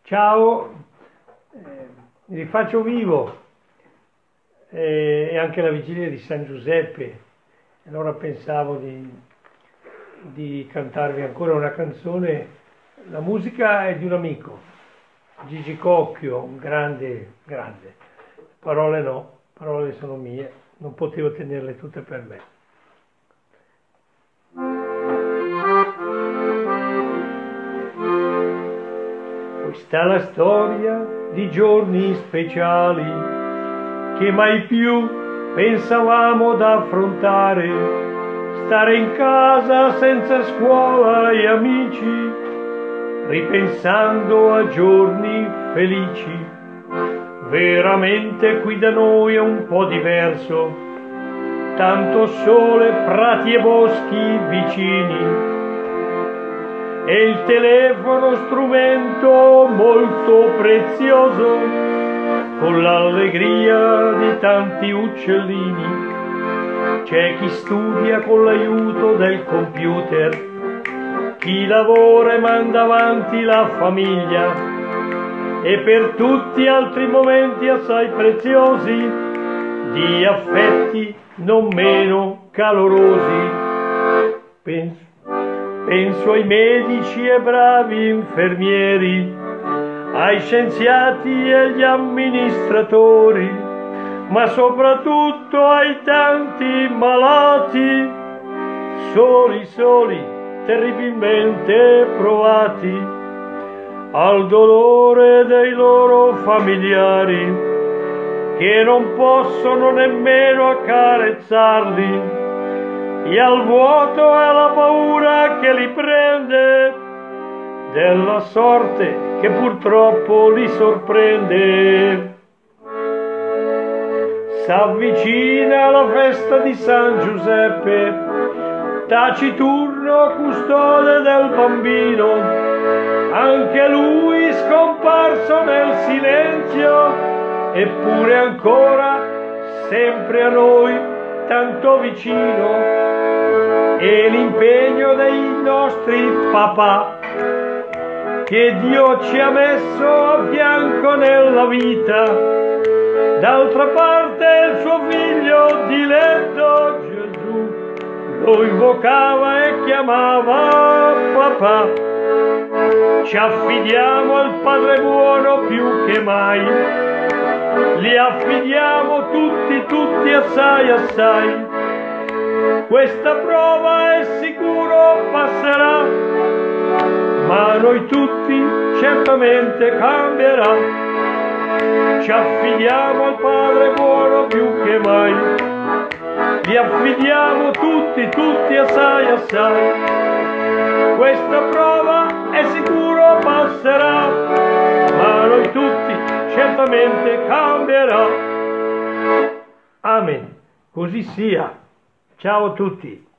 Ciao, mi rifaccio vivo, è anche la vigilia di San Giuseppe, allora pensavo di cantarvi ancora una canzone. La musica è di un amico, Gigi Cocchio, un grande, grande. Parole no, parole sono mie, non potevo tenerle tutte per me. Questa è la storia di giorni speciali che mai più pensavamo d'affrontare, stare in casa senza scuola e amici, ripensando a giorni felici. Veramente qui da noi è un po' diverso, tanto sole, prati e boschi vicini, e il telefono strumento molto prezioso, con l'allegria di tanti uccellini. C'è chi studia con l'aiuto del computer, chi lavora e manda avanti la famiglia, e per tutti altri momenti assai preziosi di affetti non meno calorosi. Penso ai medici e bravi infermieri, ai scienziati e agli amministratori, ma soprattutto ai tanti malati, soli, terribilmente provati, al dolore dei loro familiari, che non possono nemmeno accarezzarli, e al vuoto e alla paura che li prende della sorte che purtroppo li sorprende. S'avvicina la festa di San Giuseppe, taciturno custode del bambino, anche lui scomparso nel silenzio, eppure ancora sempre a noi tanto vicino. E l'impegno dei nostri papà, che Dio ci ha messo a fianco nella vita, d'altra parte il suo figlio diletto Gesù lo invocava e chiamava papà. Ci affidiamo al Padre buono più che mai, li affidiamo tutti assai. Questa prova è sicuro passerà, ma noi tutti certamente cambierà. Ci affidiamo al Padre buono più che mai, li affidiamo tutti assai. Questa prova è sicuro passerà, ma noi tutti certamente cambierà. Amen. Così sia. Ciao a tutti.